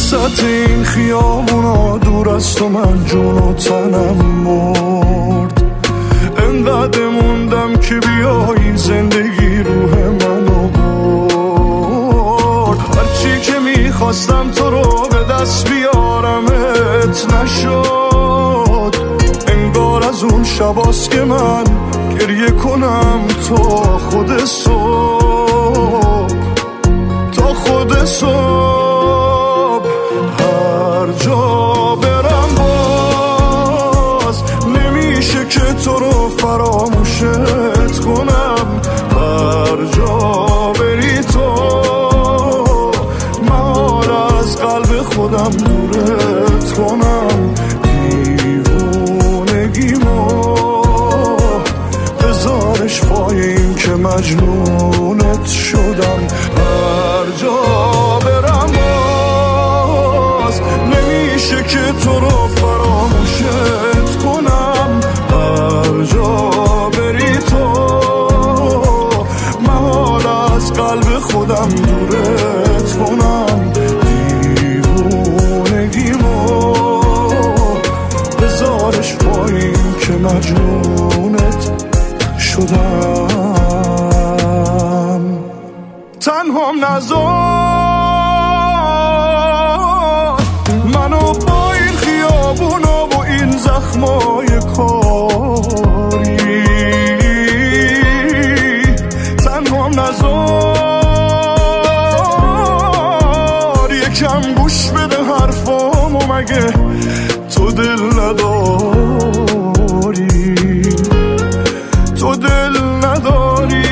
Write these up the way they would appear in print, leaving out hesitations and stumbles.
وسط این خیابونا دور از تو من جون و تنم مرد. انقدر موندم که بیایی زندگی روح منو برد. هرچی که میخواستم تو رو به دست بیارمت نشد. انگار از اون شباست که من گریه کنم تا خود صبح، تا خود صبح. هر جا برم باز نمیشه که تو رو فراموشت کنم. هر جا بری تو من از قلب خودم دورت کنم. دیوونگیمو بذارش پای این که مجنونت شدم. هر جا برم باز نمیشه که تو رو فراموشت کنم. هر جا بری تو من از قلب خودم دورت کنم. دیوونگیمو بذارش پای این که مجنونت شدم. تنهام نذار منو با این خیابونا و این زخمای کاری. تنهام نذار یکم گوش بده حرفامو، مگه تو دل نداری؟ تو دل نداری؟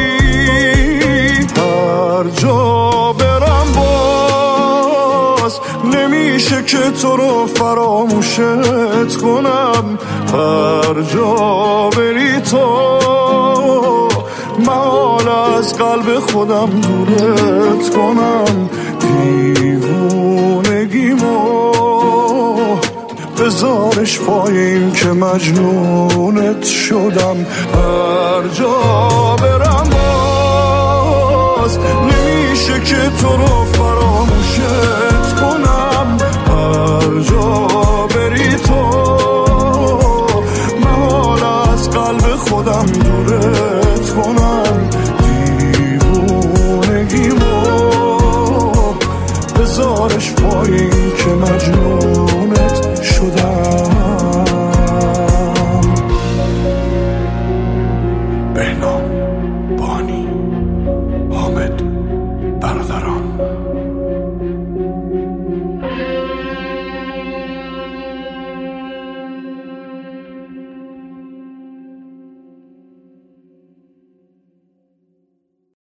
هر جا برم باز نمیشه که تو رو فراموشت کنم. هر جا بری تو من از قلب خودم دورت کنم. دیوونگیمو بذارش پای این که مجنونت شدم. هر جا برم باز نمیشه که تو رو فراموشت کنم. هر جا بری تو من از قلب خودم دورت کنم. دیوونگیمو بذارش پای این که مجنون